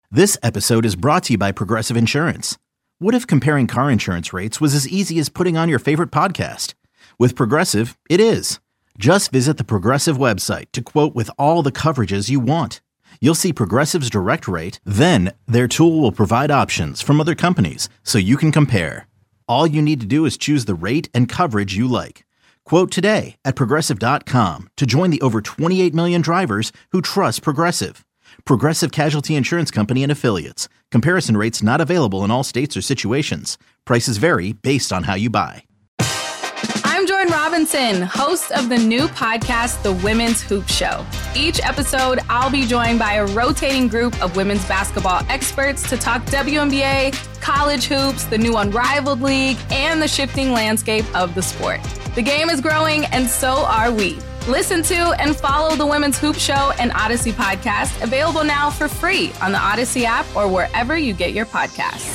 This episode is brought to you by Progressive Insurance. What if comparing car insurance rates was as easy as putting on your favorite podcast? With Progressive, it is. Just visit the Progressive website to quote with all the coverages you want. You'll see Progressive's direct rate, then their tool will provide options from other companies so you can compare. All you need to do is choose the rate and coverage you like. Quote today at Progressive.com to join the over 28 million drivers who trust Progressive. Progressive Casualty Insurance Company and Affiliates. Comparison rates not available in all states or situations. Prices vary based on how you buy. I'm Jordan Robinson, host of the new podcast, The Women's Hoop Show. Each episode, I'll be joined by a rotating group of women's basketball experts to talk WNBA, college hoops, the new Unrivaled League, and the shifting landscape of the sport. The game is growing, and so are we. Listen to and follow The Women's Hoop Show and Odyssey podcast, available now for free on the Odyssey app or wherever you get your podcasts.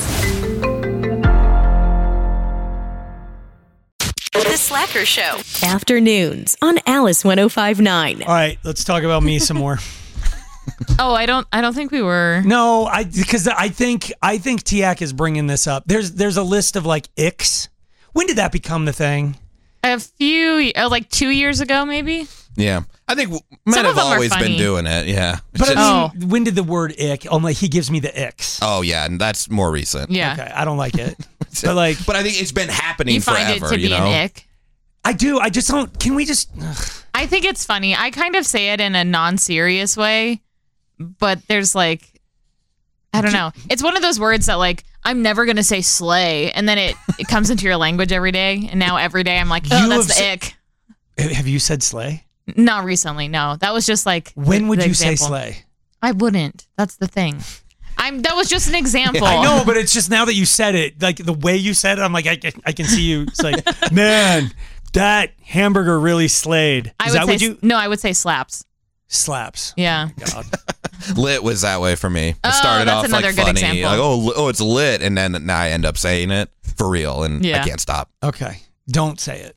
The Slacker Show. Afternoons on Alice 105.9. All right, let's talk about me some more. Oh, I don't think we were. No, because I think Tiak is bringing this up. There's a list of like icks. When did that become the thing? A few, like 2 years ago, maybe. Yeah, I think men have always been doing it. Yeah, but I mean, when did the word ick? Oh, like he gives me the icks. Oh yeah, and that's more recent. Yeah, okay, I don't like it. but I think it's been happening. You find forever, it to be an ick. I do. I just don't. Can we just? I think it's funny. I kind of say it in a non-serious way, but there's like, I don't know. It's one of those words that like I'm never gonna say slay, and then it comes into your language every day, and now every day I'm like, oh, that's the ick. Have you said slay? Not recently. No, that was just like. When would you example. say slay? I wouldn't. That's the thing. That was just an example. I know, but it's just now that you said it, like the way you said it, I'm like, I can see you. It's like, man, that hamburger really slayed. No, I would say slaps. Slaps. Yeah. Oh God. Lit was that way for me. It started off like funny, example. Like oh, it's lit, and then now I end up saying it for real, and I can't stop. Okay, don't say it.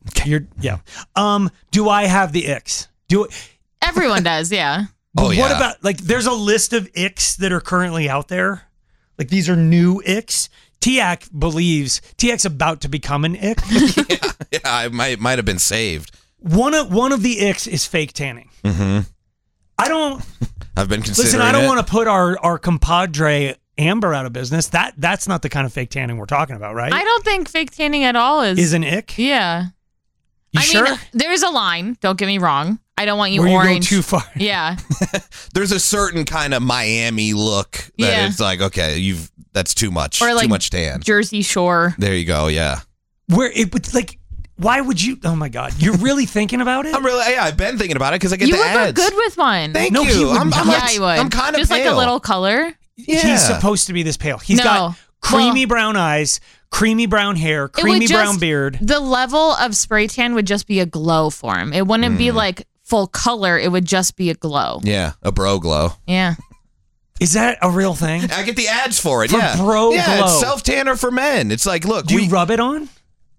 Do I have the icks? Everyone does, yeah. But what about like? There's a list of icks that are currently out there. Like these are new icks. Tiak's about to become an ick. yeah, I might have been saved. One of the icks is fake tanning. Mm-hmm. I've been considering. Listen, I don't want to put our compadre Amber out of business. That's not the kind of fake tanning we're talking about, right? I don't think fake tanning at all is an ick. Yeah. You sure? mean, there's a line. Don't get me wrong. I don't want you Where orange. You go too far. Yeah. There's a certain kind of Miami look that it's like, okay, that's too much. Or like too much tan. Jersey Shore. There you go. Yeah. Where it would like. Why would you? Oh my God! You're really thinking about it? I've been thinking about it because I get you the ads. You would look good with one. Thank you. He would I'm kind of just pale. Like a little color. Yeah. He's supposed to be this pale. He's got creamy brown eyes, creamy brown hair, creamy brown beard. The level of spray tan would just be a glow for him. It wouldn't be like full color. It would just be a glow. Yeah, a bro glow. Yeah. Is that a real thing? I get the ads for it. Bro glow. It's self tanner for men. It's like, look, do you rub it on?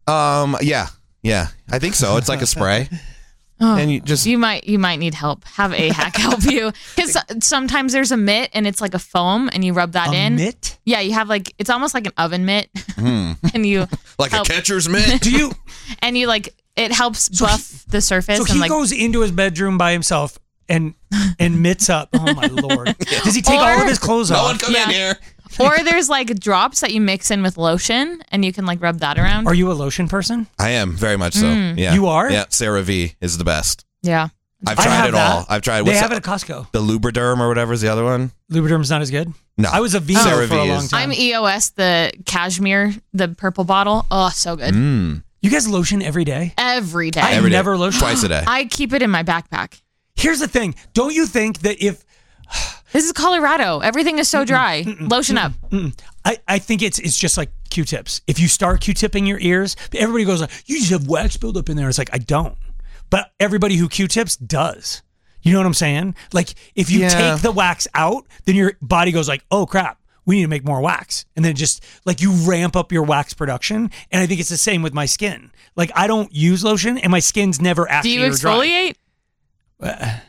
Yeah, I think so. It's like a spray. And you might need help. Have a hack help you, because sometimes there's a mitt and it's like a foam, and you rub that in. A mitt? Yeah, you have like it's almost like an oven mitt, and you like a catcher's mitt. Do you? And you like it helps buff the surface. So he goes into his bedroom by himself and mitts up. Oh my Lord! Does he take all of his clothes off? No one come in here. Or there's like drops that you mix in with lotion, and you can like rub that around. Are you a lotion person? I am, very much so. Yeah. You are? Yeah, CeraVe is the best. Yeah. I've tried it all. I've tried. They have it at Costco. The Lubriderm or whatever is the other one. Lubriderm's not as good? No. I was a Vivo for a long time. I'm EOS, the cashmere, the purple bottle. Oh, so good. You guys lotion every day? Every day. I never lotion. Twice a day. I keep it in my backpack. Here's the thing. Don't you think that if... This is Colorado. Everything is so dry. Lotion up. I think it's just like Q-tips. If you start Q-tipping your ears, everybody goes like, you just have wax buildup in there. It's like, I don't. But everybody who Q-tips does. You know what I'm saying? Like, if you take the wax out, then your body goes like, oh, crap. We need to make more wax. And then just like you ramp up your wax production. And I think it's the same with my skin. Like, I don't use lotion and my skin's never ashy or dry. Do you exfoliate?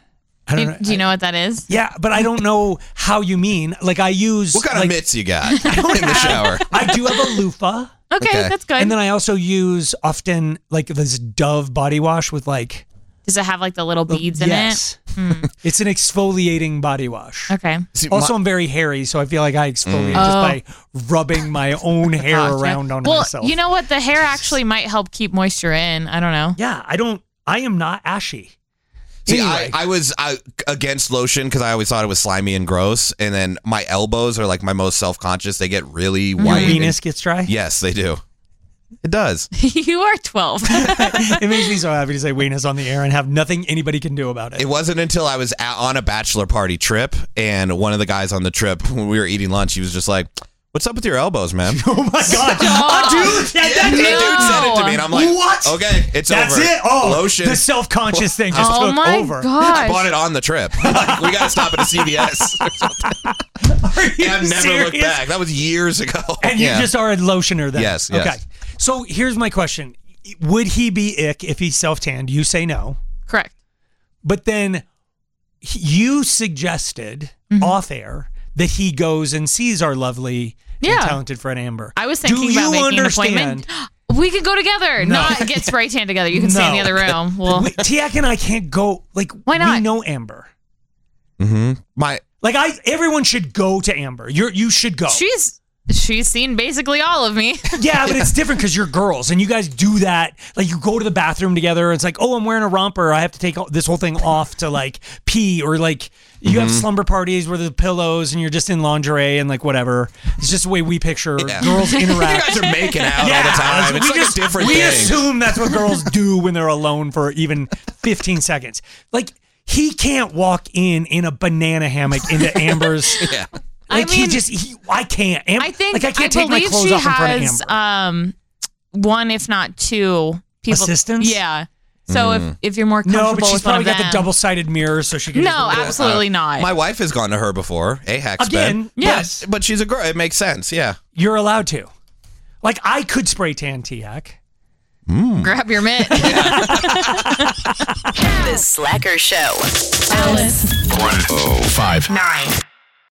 I don't know. Do you know what that is? Yeah, but I don't know how you mean. Like I use. What kind of mitts you got in the shower? I do have a loofah. Okay, that's good. And then I also use often like this Dove body wash with like. Does it have like the little beads in it? It's an exfoliating body wash. Okay. Also, I'm very hairy, so I feel like I exfoliate just by rubbing my own hair around on myself. Well, you know what? The hair actually might help keep moisture in. I don't know. Yeah, I am not ashy. See, Anyway. I was against lotion because I always thought it was slimy and gross. And then my elbows are like my most self-conscious. They get really white. Your penis gets dry? Yes, they do. It does. You are 12. It makes me so happy to say weenus on the air and have nothing anybody can do about it. It wasn't until I was on a bachelor party trip, and one of the guys on the trip, when we were eating lunch, he was just like, "What's up with your elbows, man?" Oh my God. Dude, The dude said it to me, and I'm like, what? Okay, it's That's over. it? Oh, lotion. the self-conscious thing just took my over. gosh. I bought it on the trip. Like, we got to stop at a CVS or something. And I've never looked back. That was years ago. And you just are a lotioner then? Yes. Okay. So here's my question. Would he be ick if he self-tanned? You say no. Correct. But then you suggested off air that he goes and sees our lovely and talented friend Amber. I was thinking about making an appointment. We could go together, not get spray tan together. You can stay in the other room. Well, Tiak and I can't go. Like, why not? We know Amber. Mm-hmm. Everyone should go to Amber. You should go. She's seen basically all of me. Yeah, but it's different because you're girls and you guys do that. Like you go to the bathroom together. It's like, oh, I'm wearing a romper. I have to take this whole thing off to like pee, or like you have slumber parties where there's pillows and you're just in lingerie and like whatever. It's just the way we picture girls interact. You guys are making out all the time. It's like a different thing. We assume that's what girls do when they're alone for even 15 seconds. Like he can't walk in a banana hammock into Amber's. Yeah. Like I can't. I can't take my clothes off in front of Amber. One, if not two people. Assistants? Yeah. So if you're more comfortable but she's with one probably of got the double-sided mirror, so she can. No, absolutely not. My wife has gone to her before. Ahak's Again, been. yes. But she's a girl. It makes sense. Yeah. You're allowed to. Like I could spray tan Tiak. Grab your mitt. The Slacker Show. Alice 1059.